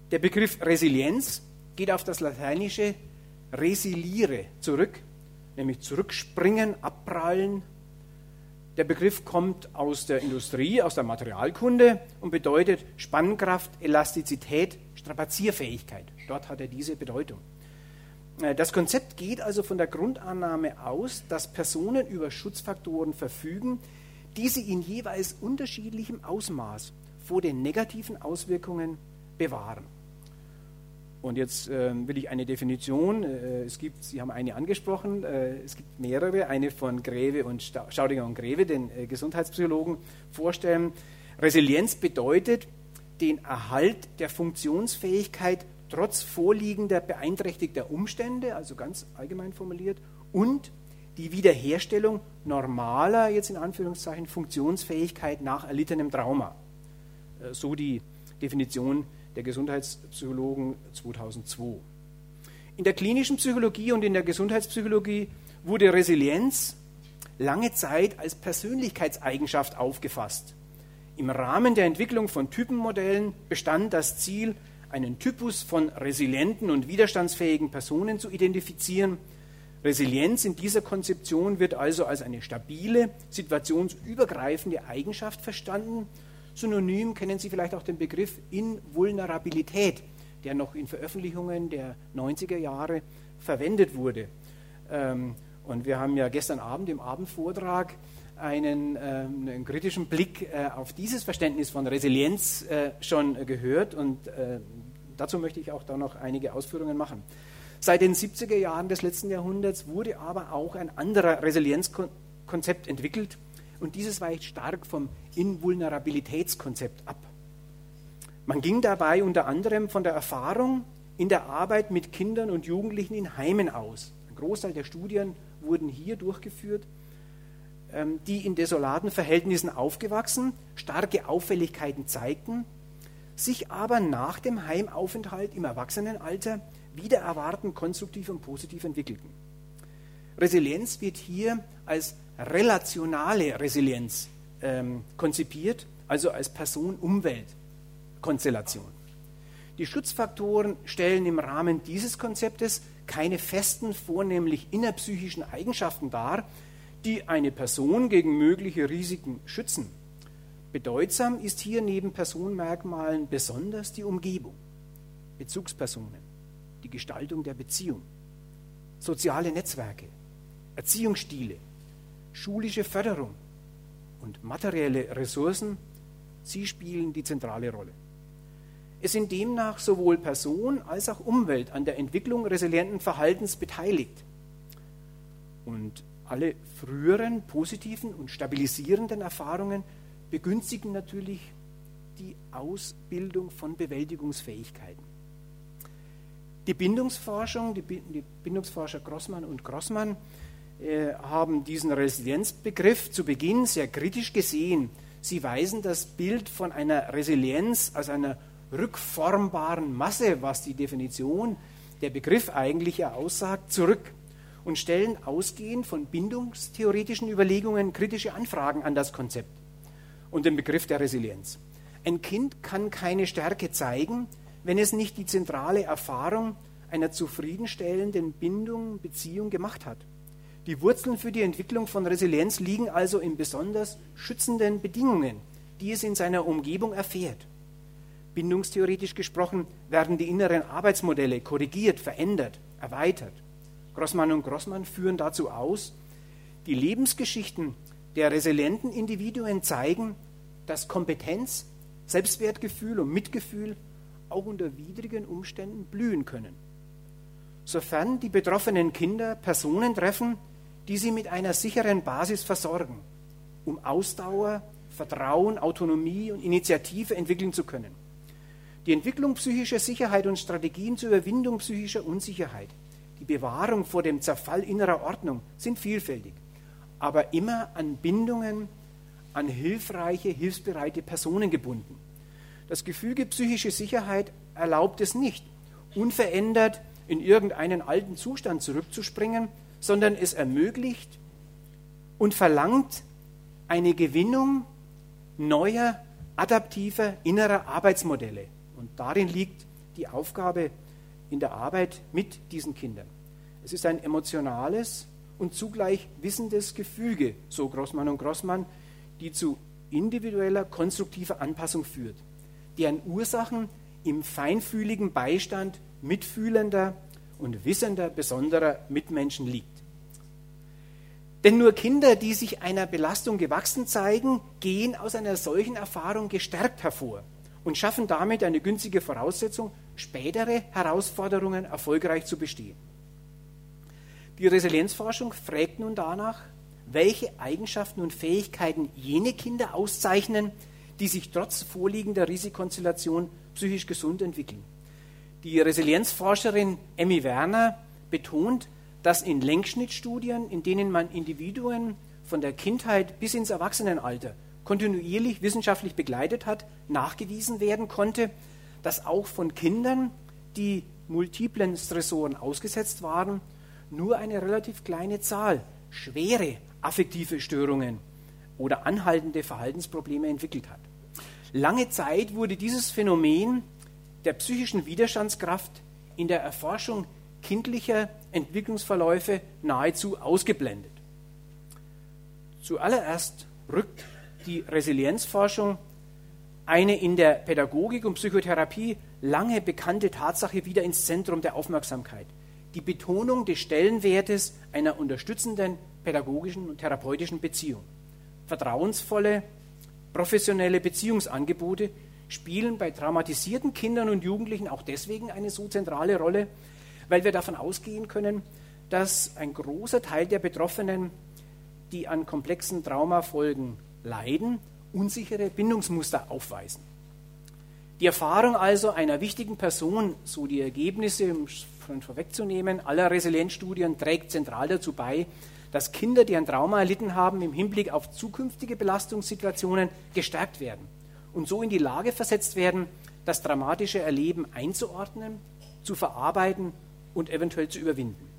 Der Begriff Resilienz geht auf das lateinische resilire zurück, nämlich zurückspringen, abprallen. Der Begriff kommt aus der Industrie, aus der Materialkunde und bedeutet Spannkraft, Elastizität, Strapazierfähigkeit. Dort hat er diese Bedeutung. Das Konzept geht also von der Grundannahme aus, dass Personen über Schutzfaktoren verfügen, die sie in jeweils unterschiedlichem Ausmaß vor den negativen Auswirkungen bewahren. Und jetzt will ich eine Definition, Sie haben eine angesprochen, es gibt mehrere, eine von Greve und Staudinger und Greve, den Gesundheitspsychologen, vorstellen. Resilienz bedeutet den Erhalt der Funktionsfähigkeit trotz vorliegender beeinträchtigter Umstände, also ganz allgemein formuliert, und die Wiederherstellung normaler, jetzt in Anführungszeichen, Funktionsfähigkeit nach erlittenem Trauma. So die Definition der Gesundheitspsychologen 2002. In der klinischen Psychologie und in der Gesundheitspsychologie wurde Resilienz lange Zeit als Persönlichkeitseigenschaft aufgefasst. Im Rahmen der Entwicklung von Typenmodellen bestand das Ziel, einen Typus von resilienten und widerstandsfähigen Personen zu identifizieren. Resilienz in dieser Konzeption wird also als eine stabile, situationsübergreifende Eigenschaft verstanden. Synonym kennen Sie vielleicht auch den Begriff Invulnerabilität, der noch in Veröffentlichungen der 90er Jahre verwendet wurde. Und wir haben ja gestern Abend im Abendvortrag einen kritischen Blick auf dieses Verständnis von Resilienz schon gehört und dazu möchte ich auch da noch einige Ausführungen machen. Seit den 70er Jahren des letzten Jahrhunderts wurde aber auch ein anderer Resilienzkonzept entwickelt, und dieses weicht stark vom Invulnerabilitätskonzept ab. Man ging dabei unter anderem von der Erfahrung in der Arbeit mit Kindern und Jugendlichen in Heimen aus. Ein Großteil der Studien wurden hier durchgeführt, die in desolaten Verhältnissen aufgewachsen, starke Auffälligkeiten zeigten, sich aber nach dem Heimaufenthalt im Erwachsenenalter wieder erwarten konstruktiv und positiv entwickelten. Resilienz wird hier als relationale Resilienz konzipiert, also als Person-Umwelt-Konstellation. Die Schutzfaktoren stellen im Rahmen dieses Konzeptes keine festen, vornehmlich innerpsychischen Eigenschaften dar, die eine Person gegen mögliche Risiken schützen. Bedeutsam ist hier neben Personenmerkmalen besonders die Umgebung, Bezugspersonen, die Gestaltung der Beziehung, soziale Netzwerke, Erziehungsstile, schulische Förderung und materielle Ressourcen, sie spielen die zentrale Rolle. Es sind demnach sowohl Person als auch Umwelt an der Entwicklung resilienten Verhaltens beteiligt. Und alle früheren positiven und stabilisierenden Erfahrungen begünstigen natürlich die Ausbildung von Bewältigungsfähigkeiten. Die Bindungsforschung, die Bindungsforscher Grossmann und Grossmann haben diesen Resilienzbegriff zu Beginn sehr kritisch gesehen. Sie weisen das Bild von einer Resilienz als einer rückformbaren Masse, was die Definition, der Begriff eigentlich ja aussagt, zurück und stellen ausgehend von bindungstheoretischen Überlegungen kritische Anfragen an das Konzept und den Begriff der Resilienz. Ein Kind kann keine Stärke zeigen, wenn es nicht die zentrale Erfahrung einer zufriedenstellenden Beziehung gemacht hat. Die Wurzeln für die Entwicklung von Resilienz liegen also in besonders schützenden Bedingungen, die es in seiner Umgebung erfährt. Bindungstheoretisch gesprochen werden die inneren Arbeitsmodelle korrigiert, verändert, erweitert. Grossmann und Grossmann führen dazu aus, die Lebensgeschichten der resilienten Individuen zeigen, dass Kompetenz, Selbstwertgefühl und Mitgefühl auch unter widrigen Umständen blühen können. Sofern die betroffenen Kinder Personen treffen, die sie mit einer sicheren Basis versorgen, um Ausdauer, Vertrauen, Autonomie und Initiative entwickeln zu können. Die Entwicklung psychischer Sicherheit und Strategien zur Überwindung psychischer Unsicherheit, die Bewahrung vor dem Zerfall innerer Ordnung sind vielfältig, aber immer an Bindungen, an hilfreiche, hilfsbereite Personen gebunden. Das Gefüge psychische Sicherheit erlaubt es nicht, unverändert in irgendeinen alten Zustand zurückzuspringen, sondern es ermöglicht und verlangt eine Gewinnung neuer, adaptiver, innerer Arbeitsmodelle. Und darin liegt die Aufgabe in der Arbeit mit diesen Kindern. Es ist ein emotionales und zugleich wissendes Gefüge, so Grossmann und Grossmann, die zu individueller, konstruktiver Anpassung führt, deren Ursachen im feinfühligen Beistand mitfühlender und wissender, besonderer Mitmenschen liegt. Denn nur Kinder, die sich einer Belastung gewachsen zeigen, gehen aus einer solchen Erfahrung gestärkt hervor und schaffen damit eine günstige Voraussetzung, spätere Herausforderungen erfolgreich zu bestehen. Die Resilienzforschung fragt nun danach, welche Eigenschaften und Fähigkeiten jene Kinder auszeichnen, die sich trotz vorliegender Risikokonstellation psychisch gesund entwickeln. Die Resilienzforscherin Emmy Werner betont, dass in Längsschnittstudien, in denen man Individuen von der Kindheit bis ins Erwachsenenalter kontinuierlich wissenschaftlich begleitet hat, nachgewiesen werden konnte, dass auch von Kindern, die multiplen Stressoren ausgesetzt waren, nur eine relativ kleine Zahl schwere affektive Störungen oder anhaltende Verhaltensprobleme entwickelt hat. Lange Zeit wurde dieses Phänomen der psychischen Widerstandskraft in der Erforschung kindlicher Entwicklungsverläufe nahezu ausgeblendet. Zuallererst rückt die Resilienzforschung eine in der Pädagogik und Psychotherapie lange bekannte Tatsache wieder ins Zentrum der Aufmerksamkeit: die Betonung des Stellenwertes einer unterstützenden pädagogischen und therapeutischen Beziehung. Vertrauensvolle, professionelle Beziehungsangebote spielen bei traumatisierten Kindern und Jugendlichen auch deswegen eine so zentrale Rolle, weil wir davon ausgehen können, dass ein großer Teil der Betroffenen, die an komplexen Traumafolgen leiden, unsichere Bindungsmuster aufweisen. Die Erfahrung also einer wichtigen Person, so die Ergebnisse, um schon vorwegzunehmen, aller Resilienzstudien, trägt zentral dazu bei, dass Kinder, die ein Trauma erlitten haben, im Hinblick auf zukünftige Belastungssituationen gestärkt werden und so in die Lage versetzt werden, das dramatische Erleben einzuordnen, zu verarbeiten und eventuell zu überwinden.